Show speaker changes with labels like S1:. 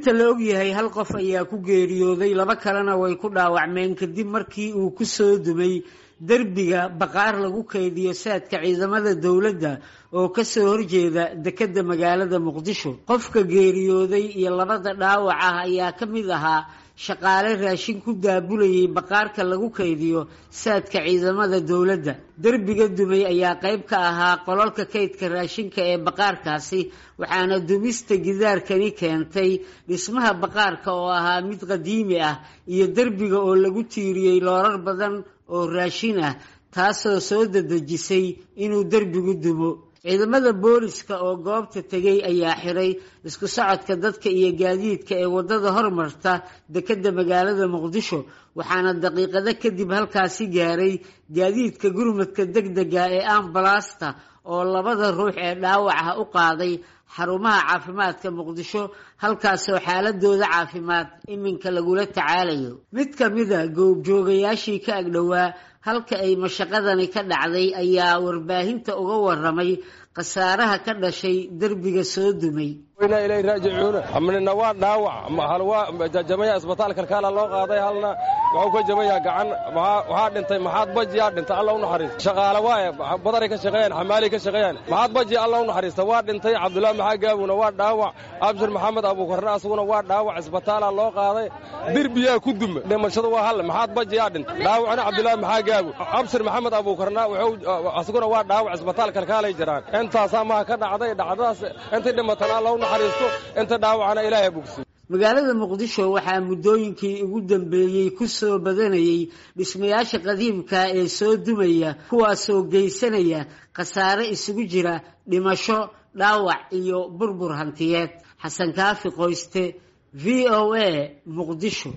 S1: inta la og yahay hal qof ayaa ku geeriyooday laba kalena way ku dhaawacmeen kadib markii uu ku soo dumay derbiga baqaar lagu kaydiyo saadka ciidamada dowladda oo ka soo horjeeda dekedda magaalada muqdisho qofka geeriyooday iyo labada dhaawac ah ayaa ka mid ahaa shaqaale raashin ku daabulayay baqaarka lagu kaydiyo saadka ciidamada dowladda derbiga dumay ayaa qayb ka ahaa qolalka kaydka raashinka ee baqaarkaasi waxaana dumista gidaarkani keentay dhismaha baqaarka oo ahaa mid qadiimi ah iyo derbiga oo lagu tiiriyey loorar badan oo raashin ah taasoo soo dadejisay inuu derbigu dumo ciidamada booliska oo goobta tegay ayaa xiray isku socodka dadka iyo gaadiidka ee wadada hormarta dekedda magaalada muqdisho waxaana daqiiqado kadib halkaasi gaaray gaadiidka gurmadka degdega ee ambalaasta oo labada ruux ee dhaawaca u qaaday xarumaha caafimaadka muqdisho halkaasoo xaaladooda caafimaad iminka lagula tacaalayo mid ka mida goobjoogayaashii ka agdhowaa halka ay mashaqadani ka dhacday ayaa warbaahinta uga waramay khasaaraha ka dhashay derbiga soo dumay
S2: ilaahay raajicuuna amnina waa dhaawac halwa jajamaya isbitaalka kalkaala loo qaaday halna wuxuu ka jabaya gacan waxa dhintay maxaad bajiya dhintay Allah u naxariisto shaqaale waaye badari ka shaqeeyaan xamaali ka shaqeeyaan maxaad bajiya Allah u naxariisto waa dhintay Cabdullaahi maxaa gaabuna waa dhaawac Abshir Maxamed Abu Karna asaguna waa dhaawac isbitaala loo qaaday derbiga ku dum dhimashada waa hal maxaad bajiya dhintay dhaawacna Cabdullaahi maxaa gaabu Abshir Maxamed Abu Karna wuxuu asaguna waa dhaawac isbitaalka kalkaala jiraan intaas ma ka dhacday dhacdaas inta dhimatana Allah inta dhaawacana ilaahay bogsi
S1: magaalada muqdisho waxaa muddooyinkii ugu dambeeyey ku soo badanayay dhismayaasha qadiimka ee soo dumaya kuwaasoo geysanaya khasaare isugu jira dhimasho dhaawac iyo burbur hantiyeed xasan kaafi qoyste VOA muqdisho.